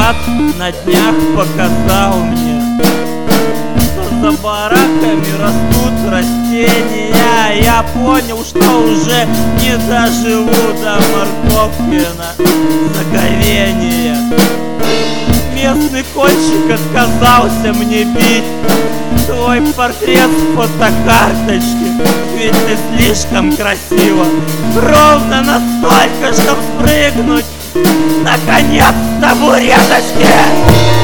назад на днях показал мне, что за бараками растут растения. Я понял, что уже не доживу до Морковкина заговения. Местный кончик отказался мне бить твой портрет с фотокарточки, ведь ты слишком красива, ровно настолько, чтоб спрыгнуть наконец с табуреточки.